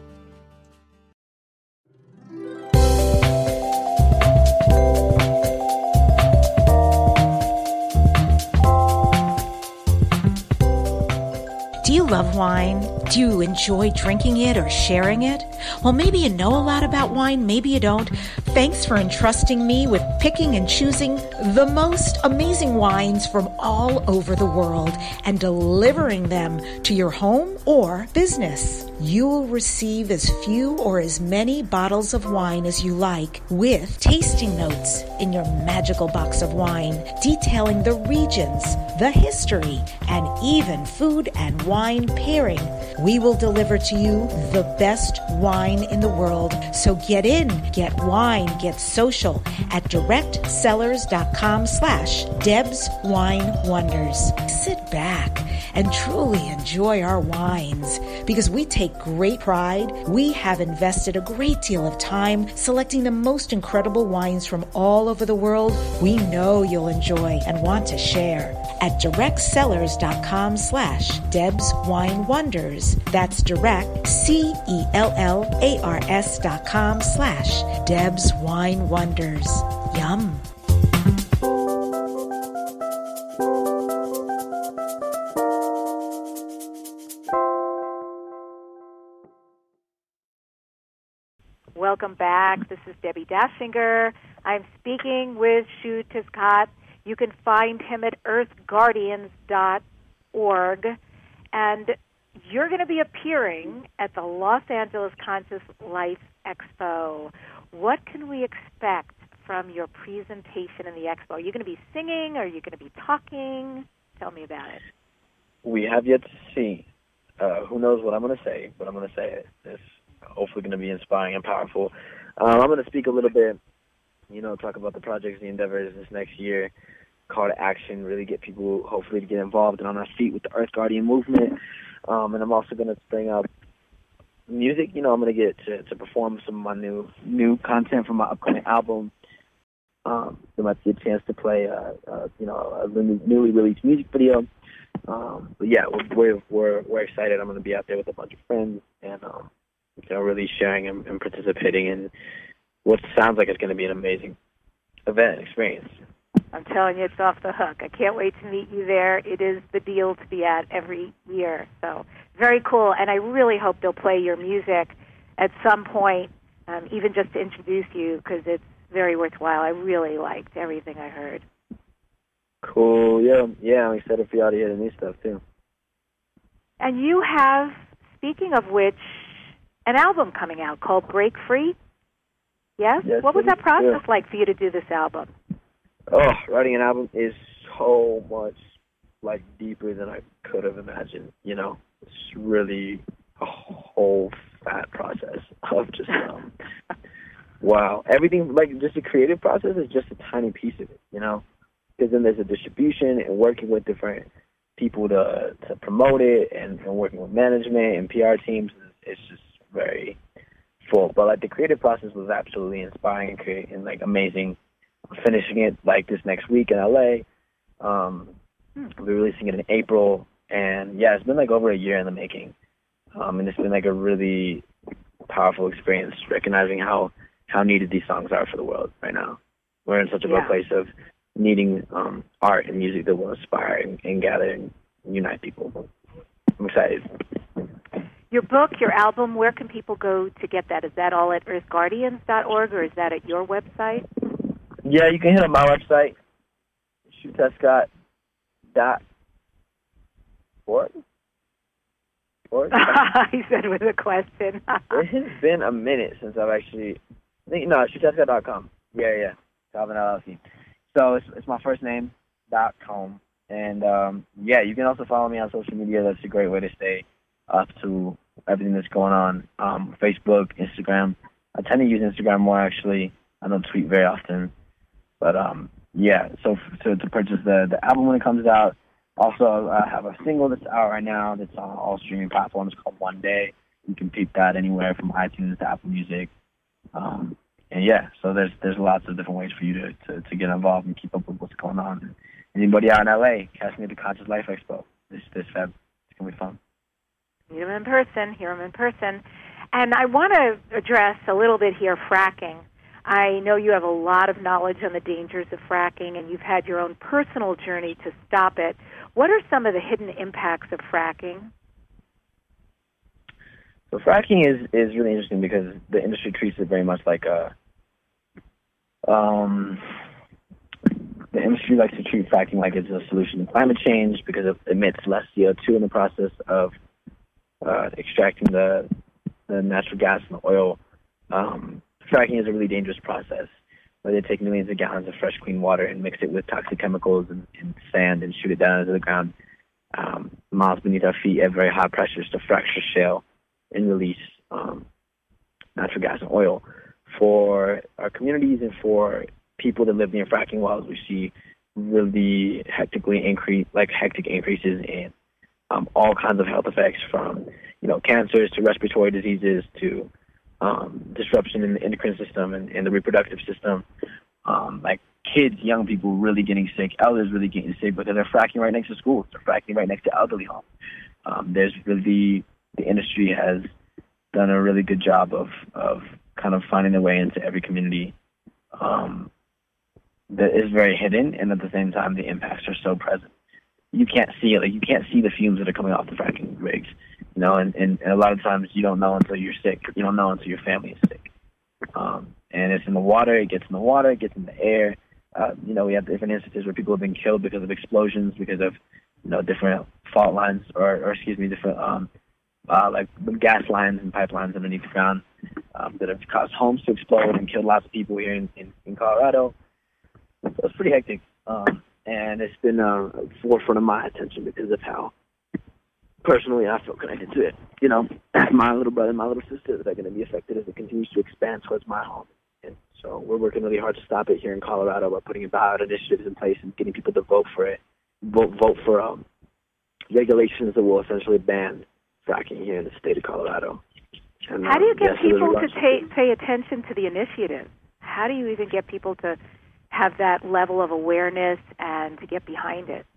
S2: Do you love wine? Do you enjoy drinking it or sharing it? Well, maybe you know a lot about wine, maybe you don't. Thanks for entrusting me with picking and choosing the most amazing wines from all over the world and delivering them to your home or business. You will receive as few or as many bottles of wine as you like, with tasting notes in your magical box of wine detailing the regions, the history, and even food and wine pairing. We will deliver to you the best wine in the world. So get in, get wine, get social at directsellers.com slash Deb's Wine Wonders. Sit back and truly enjoy our wines, because we take great pride. We have invested a great deal of time selecting the most incredible wines from all over the world we know you'll enjoy and want to share at directsellers.com slash Deb's Wine Wonders. That's direct, C E L L A R S dot com slash Deb's Wine Wonders. Yum.
S1: Welcome back. This is Debbie Dashinger. I'm speaking with Shu Tiskat. You can find him at earth guardians dot org. And you're going to be appearing at the Los Angeles Conscious Life Expo. What can we expect from your presentation in the expo? Are you going to be singing? Are you going to be talking? Tell me about it.
S5: We have yet to see. Uh, who knows what I'm going to say, but I'm going to say it. It's hopefully going to be inspiring and powerful. Um, I'm going to speak a little bit, you know, talk about the projects, the endeavors this next year, call to action, really get people hopefully to get involved and on our feet with the Earth Guardian movement. Um, and I'm also going to bring up music. You know, I'm going to get to, to perform some of my new new content from my upcoming album. Um, there might be a chance to play, uh, uh, you know, a newly released music video. Um, but yeah, we're we're we're excited. I'm going to be out there with a bunch of friends, and um, you know, really sharing and, and participating in what sounds like it's going to be an amazing event experience.
S1: I'm telling you, it's off the hook. I can't wait to meet you there. It is the deal to be at every year. So very cool. And I really hope they'll play your music at some point, um, even just to introduce you, because it's very worthwhile. I really liked everything I heard.
S5: Cool. Yeah, yeah. I'm excited for y'all to hear the new stuff, too.
S1: And you have, speaking of which, an album coming out called Break Free? Yes?
S5: Yes,
S1: what was that process
S5: yeah.
S1: like for you to do this album?
S5: Oh, writing an album is so much, like, deeper than I could have imagined, you know? It's really a whole fat process of just, um, wow. Everything, like, just the creative process is just a tiny piece of it, you know? Because then there's a distribution and working with different people to to promote it and, and working with management and P R teams. It's just very full. But, like, the creative process was absolutely inspiring and, create, and like, amazing. Finishing it like this next week in L A. Um, we'll be releasing it in April, and yeah, it's been like over a year in the making, um, and it's been like a really powerful experience, recognizing how how needed these songs are for the world right now. We're in such a
S1: yeah.
S5: good place of needing um, art and music that will inspire and, and gather and unite people. I'm excited.
S1: Your book, your album, where can people go to get that? Is that all at earth guardians dot org, or is that at your website?
S5: Yeah, you can hit on my website, shu tiskat dot org. Org?
S1: He said with a question.
S5: It has been a minute since I've actually, I think, no, shu tiskat dot com. Yeah, yeah, Calvin L L C. So it's it's my first name, dot com. And, um, yeah, you can also follow me on social media. That's a great way to stay up to everything that's going on. Um, Facebook, Instagram. I tend to use Instagram more, actually. I don't tweet very often. But, um, yeah, so to, to purchase the, the album when it comes out. Also, I have a single that's out right now that's on all streaming platforms called One Day. You can peep that anywhere from iTunes to Apple Music. Um, and, yeah, so there's there's lots of different ways for you to, to, to get involved and keep up with what's going on. And anybody out in L A, catch me at the Conscious Life Expo this, this Feb. It's going to be fun.
S1: Meet him in person, hear him in person. And I want to address a little bit here fracking. I know you have a lot of knowledge on the dangers of fracking, and you've had your own personal journey to stop it. What are some of the hidden impacts of fracking?
S5: So fracking is, is really interesting because the industry treats it very much like a... Um, the industry likes to treat fracking like it's a solution to climate change because it emits less C O two in the process of uh, extracting the, the natural gas and the oil. Um, Fracking is a really dangerous process where they take millions of gallons of fresh, clean water and mix it with toxic chemicals and, and sand and shoot it down into the ground um, miles beneath our feet at very high pressures to fracture shale and release um, natural gas and oil. For our communities and for people that live near fracking wells, we see really hectically increase, like hectic increases in um, all kinds of health effects, from you know cancers to respiratory diseases to Um, disruption in the endocrine system and, and the reproductive system, um, like kids, young people really getting sick, elders really getting sick because they're fracking right next to schools, they're fracking right next to elderly homes. Um, there's really, the industry has done a really good job of, of kind of finding their way into every community um, that is very hidden, and at the same time the impacts are so present. You can't see it, like you can't see the fumes that are coming off the fracking rigs. You know, and, and, and a lot of times you don't know until you're sick. You don't know until your family is sick. Um, and it's in the water. It gets in the water. It gets in the air. Uh, you know, we have different instances where people have been killed because of explosions, because of, you know, different fault lines or, or excuse me, different um, uh, like gas lines and pipelines underneath the ground um, that have caused homes to explode and killed lots of people here in, in, in Colorado. So it's pretty hectic, um, and it's been uh, a forefront of my attention because of how personally I feel connected to it. You know, my little brother and my little sister that are going to be affected as it continues to expand towards my home. And so we're working really hard to stop it here in Colorado by putting ballot initiatives in place and getting people to vote for it, vote, vote for um, regulations that will essentially ban fracking here in the state of Colorado. And,
S1: How do you
S5: um,
S1: get
S5: yeah, so
S1: people
S5: there's
S1: to
S5: a
S1: pay, pay attention to the initiative? How do you even get people to have that level of awareness and to get behind it?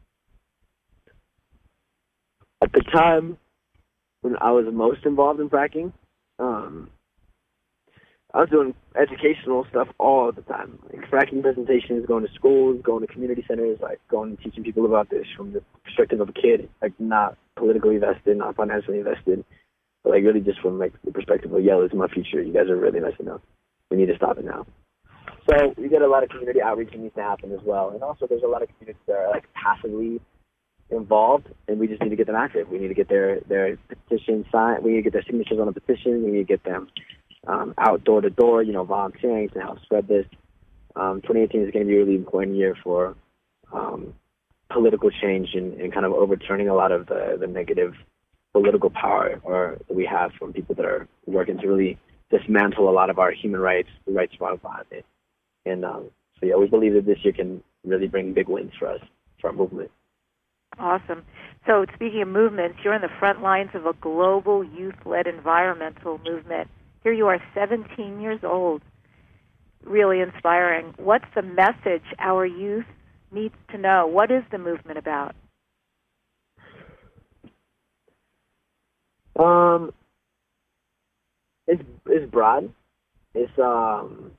S5: At the time when I was most involved in fracking, um, I was doing educational stuff all the time. Like fracking presentations, going to schools, going to community centers, like going and teaching people about this from the perspective of a kid, like not politically vested, not financially invested, but like really just from like the perspective of, yeah, this is my future. You guys are really messing up. We need to stop it now. So we get a lot of community outreach that needs to happen as well. And also there's a lot of communities that are like passively involved, and we just need to get them active. We need to get their, their petition signed. We need to get their signatures on a petition. We need to get them um, out door to door, you know, volunteering to help spread this. Um, twenty eighteen is going to be a really important year for um, political change and, and kind of overturning a lot of the, the negative political power or that we have from people that are working to really dismantle a lot of our human rights, the rights of our environment. And um, so, yeah, we believe that this year can really bring big wins for us, for our movement.
S1: Awesome. So speaking of movements, you're on the front lines of a global youth-led environmental movement. Here you are, seventeen years old. Really inspiring. What's the message our youth needs to know? What is the movement about?
S5: Um, it's it's broad. It's um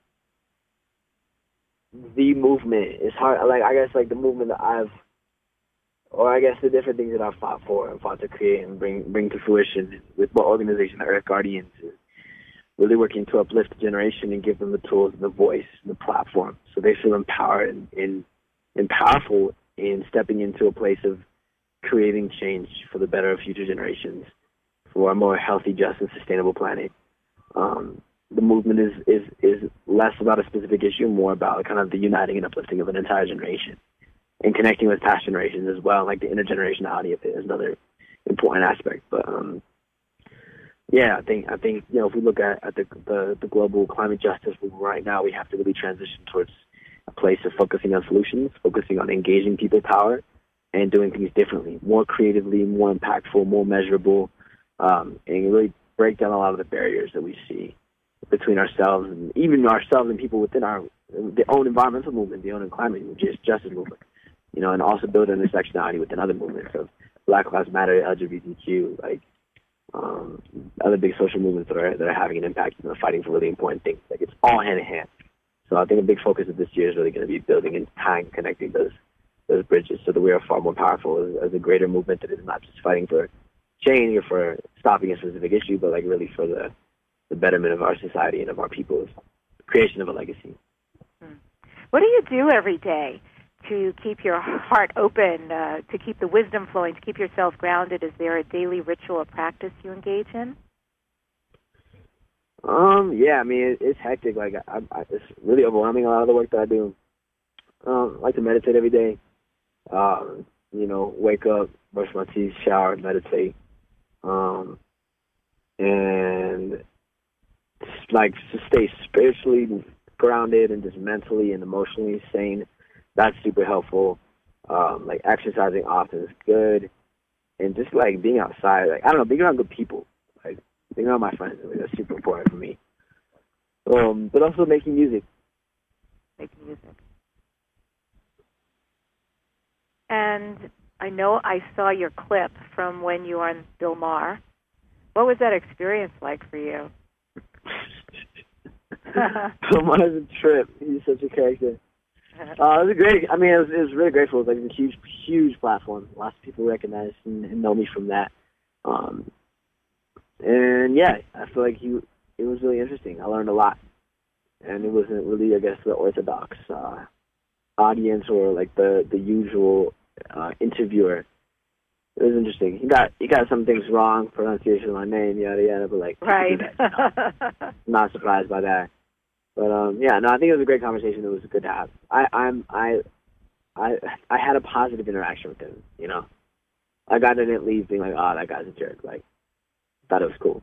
S5: the movement. It's hard. Like I guess like the movement that I've, or I guess the different things that I've fought for and fought to create and bring bring to fruition with what organization, the Earth Guardians, is really working to uplift the generation and give them the tools and the voice and the platform so they feel empowered and, and, and powerful in stepping into a place of creating change for the better of future generations, for a more healthy, just, and sustainable planet. Um, the movement is, is, is less about a specific issue, more about kind of the uniting and uplifting of an entire generation and connecting with past generations as well. Like the intergenerationality of it is another important aspect. But um, yeah, I think I think you know if we look at, at the, the the global climate justice movement right now, we have to really transition towards a place of focusing on solutions, focusing on engaging people power, and doing things differently, more creatively, more impactful, more measurable, um, and really break down a lot of the barriers that we see between ourselves and even ourselves and people within our the own environmental movement, the own climate justice movement, you know, and also build intersectionality within other movements of Black Lives Matter, L G B T Q, like um, other big social movements that are that are having an impact and are fighting for really important things. Like it's all hand in hand. So I think a big focus of this year is really going to be building and tying, connecting those those bridges so that we are far more powerful as, as a greater movement that is not just fighting for change or for stopping a specific issue, but like really for the, the betterment of our society and of our people's creation of a legacy.
S1: What do you do every day to keep your heart open, uh, to keep the wisdom flowing, to keep yourself grounded? Is there a daily ritual or practice you engage in?
S5: Um, yeah, I mean, it, it's hectic. Like, I, I, it's really overwhelming, a lot of the work that I do. Um, I like to meditate every day. Um, you know, wake up, brush my teeth, shower, meditate. Um, and, like, to stay spiritually grounded and just mentally and emotionally sane. That's super helpful. Um, like, exercising often is good. And just, like, being outside. Like, I don't know, being around good people. Like, being around my friends, like, that's super important for me. Um, but also making music.
S1: Making music. And I know I saw your clip from when you were on Bill Maher. What was that experience like for you?
S5: Bill Maher's a trip. He's such a character. Uh, it was a great. I mean, it was, it was really grateful. It was like a huge, huge platform. Lots of people recognize and, and know me from that. Um, and yeah, I feel like he. It was really interesting. I learned a lot. and it wasn't really, I guess, the orthodox uh, audience or like the the usual uh, interviewer. It was interesting. He got he got some things wrong, pronunciation of my name, yada yada, but like,
S1: right.
S5: That, you know, not surprised by that. But um, yeah, no, I think it was a great conversation. It was good to have. I I'm I I I had a positive interaction with him. You know, like I didn't leave being like, oh, that guy's a jerk. Like, thought it was cool.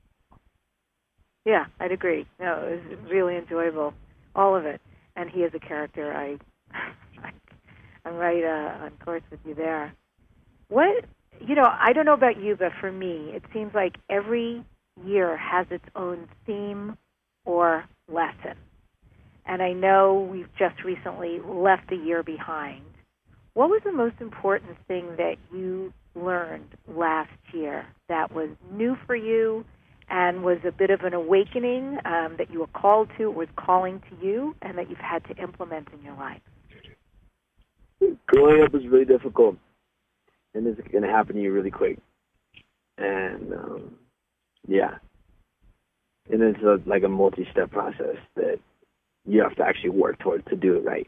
S1: Yeah, I'd agree. No, it was really enjoyable, all of it. And he is a character. I, I'm right uh, on course with you there. What, you know, I don't know about you, but for me, it seems like every year has its own theme or lesson. And I know we've just recently left the year behind. What was the most important thing that you learned last year that was new for you and was a bit of an awakening um, that you were called to, was calling to you, and that you've had to implement in your life?
S5: Growing up was really difficult, and it's going to happen to you really quick. And, um, yeah. And it's a, like a multi-step process that you have to actually work towards to do it right.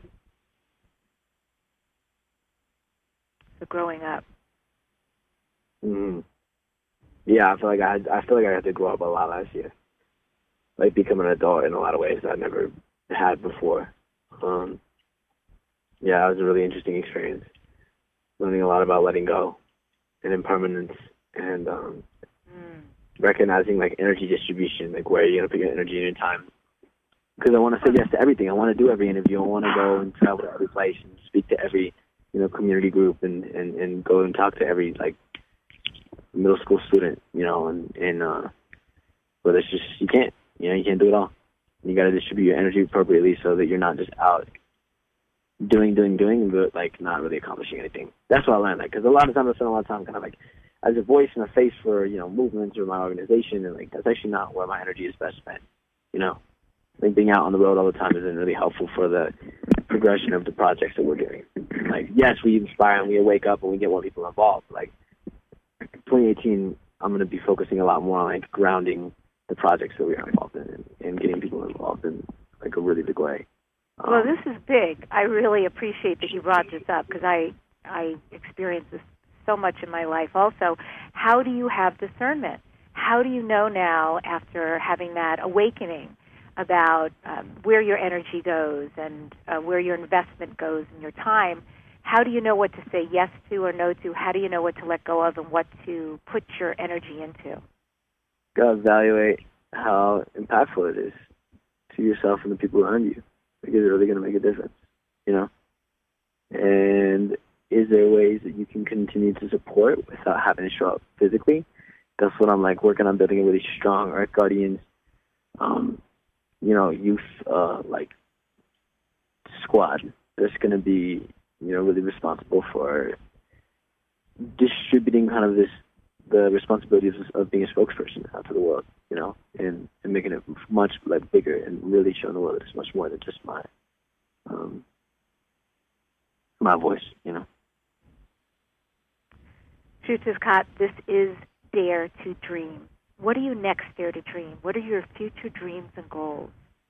S1: So growing up.
S5: Mm-hmm. Yeah, I feel like I had, I feel like I had to grow up a lot last year, like become an adult in a lot of ways that I never had before. Um, yeah, it was a really interesting experience, learning a lot about letting go and impermanence and um, mm. recognizing like energy distribution, like where you're gonna put your energy and your time. Because I want to say yes to everything. I want to do every interview. I want to go and travel to every place and speak to every, you know, community group and, and, and go and talk to every like middle school student, you know, and, and uh, but it's just, you can't, you know, you can't do it all. You got to distribute your energy appropriately so that you're not just out doing, doing, doing, but like not really accomplishing anything. That's what I learned, like, because a lot of times I spend a lot of time kind of like as a voice and a face for, you know, movements or my organization, and like that's actually not where my energy is best spent, you know. I think being out on the road all the time isn't really helpful for the progression of the projects that we're doing. Like, yes, we inspire and we wake up and we get more people involved. Like, twenty eighteen, I'm going to be focusing a lot more on like grounding the projects that we are involved in and, and getting people involved in like a really big way. Um,
S1: well, this is big. I really appreciate that you brought this up because I I experience this so much in my life. Also, how do you have discernment? How do you know now after having that awakening about um, where your energy goes and uh, where your investment goes and your time? How do you know what to say yes to or no to? How do you know what to let go of and what to put your energy into?
S5: You gotta evaluate how impactful it is to yourself and the people around you. Like, is it really going to make a difference, you know? And is there ways that you can continue to support without having to show up physically? That's what I'm like working on, building a really strong Earth Guardians, um, you know, youth uh, like squad that's going to be, you know, really responsible for distributing kind of this, the responsibilities of being a spokesperson out to the world, you know, and, and making it much like bigger and really showing the world that it's much more than just my, um, my voice, you know.
S1: Shrutha Scott, this is Dare to Dream. What do you next dare to dream? What are your future dreams and goals?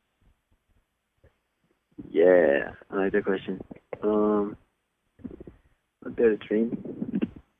S5: Yeah, I like that question. Um, I dare to dream.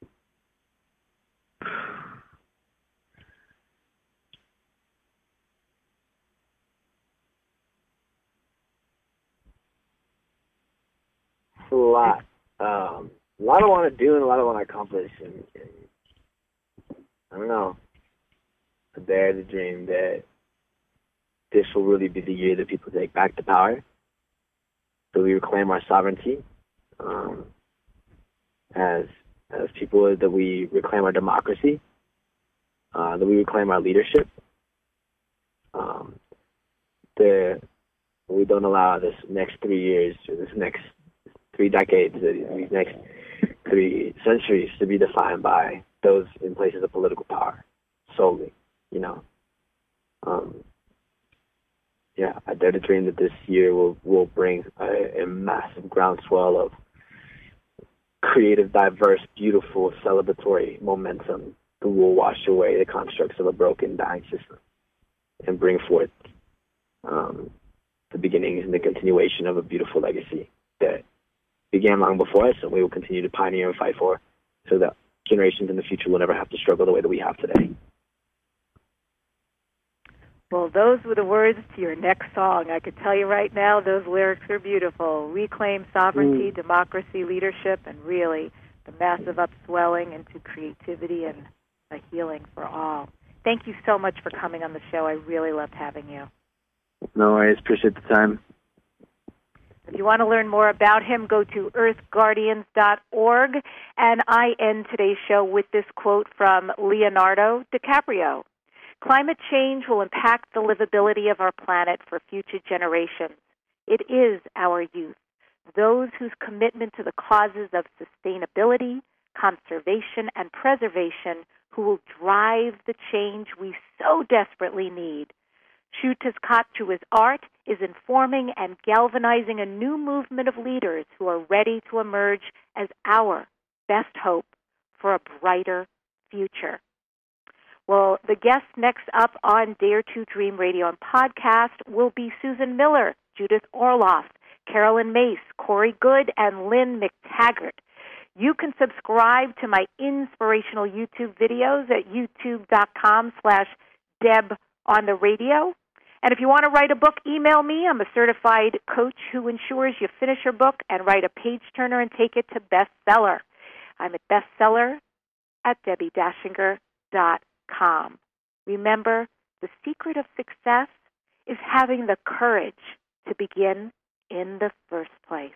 S5: It's a lot. Um, a lot I want to do and a lot I want to accomplish. And, and I don't know. I dare to dream that this will really be the year that people take back the power, that we reclaim our sovereignty um, as as people, that we reclaim our democracy, uh, that we reclaim our leadership, um, that we don't allow this next three years or this next three decades, these next three centuries to be defined by those in places of political power solely, you know. Um, yeah, I dare to dream that this year will, will bring a, a massive groundswell of creative, diverse, beautiful, celebratory momentum that will wash away the constructs of a broken, dying system and bring forth um, the beginnings and the continuation of a beautiful legacy that began long before us, and we will continue to pioneer and fight for, so that generations in the future will never have to struggle the way that we have today.
S1: Well, those were the words to your next song. I could tell you right now, those lyrics are beautiful. Reclaim sovereignty, mm. democracy, leadership, and really the massive upswelling into creativity and a healing for all. Thank you so much for coming on the show. I really loved having you.
S5: No worries. Appreciate the time.
S1: If you want to learn more about him, go to earth guardians dot org. And I end today's show with this quote from Leonardo DiCaprio. Climate change will impact the livability of our planet for future generations. It is our youth, those whose commitment to the causes of sustainability, conservation, and preservation who will drive the change we so desperately need. Shutas Katchu's art is informing and galvanizing a new movement of leaders who are ready to emerge as our best hope for a brighter future. Well, the guest next up on Dare to Dream Radio and podcast will be Susan Miller, Judith Orloff, Carolyn Mace, Corey Good, and Lynn McTaggart. You can subscribe to my inspirational YouTube videos at youtube.com slash Deb on the radio. And if you want to write a book, email me. I'm a certified coach who ensures you finish your book and write a page-turner and take it to bestseller. I'm at bestseller at debbie dashinger dot com. Remember, the secret of success is having the courage to begin in the first place.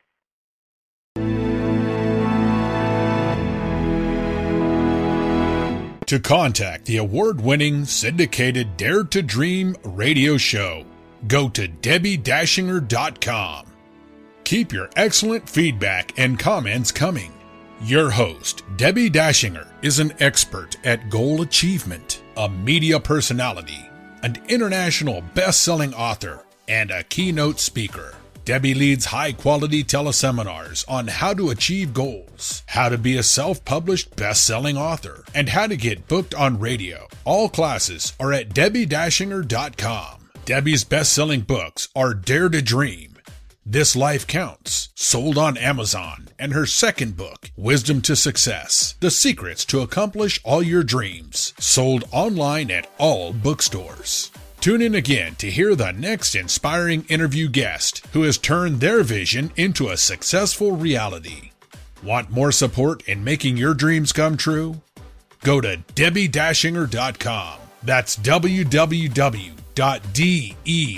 S11: To contact the award-winning syndicated Dare to Dream radio show, go to debbie dashinger dot com. Keep your excellent feedback and comments coming. Your host, Debbie Dashinger, is an expert at goal achievement, a media personality, an international best-selling author, and a keynote speaker. Debbie leads high-quality teleseminars on how to achieve goals, how to be a self-published best-selling author, and how to get booked on radio. All classes are at debbie dashinger dot com. Debbie's best-selling books are Dare to Dream, This Life Counts, sold on Amazon, and her second book, Wisdom to Success, The Secrets to Accomplish All Your Dreams, sold online at all bookstores. Tune in again to hear the next inspiring interview guest who has turned their vision into a successful reality. Want more support in making your dreams come true? Go to debbie dashinger dot com. That's w w w dot debbie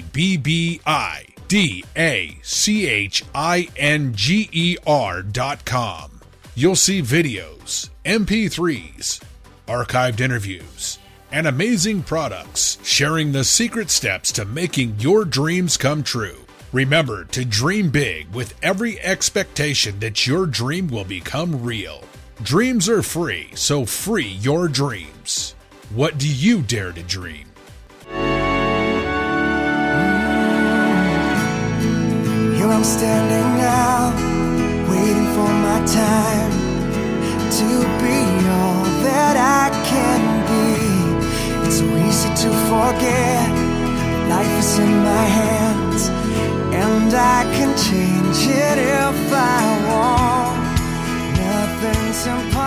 S11: dashinger dot com. You'll see videos, M P threes, archived interviews, and amazing products sharing the secret steps to making your dreams come true. Remember to dream big with every expectation that your dream will become real. Dreams are free, so free your dreams. What do you dare to dream?
S12: Here I'm standing now, waiting for my time to be all that I can be. It's so easy to forget, life is in my hands, and I can change it if I want. Nothing's impossible.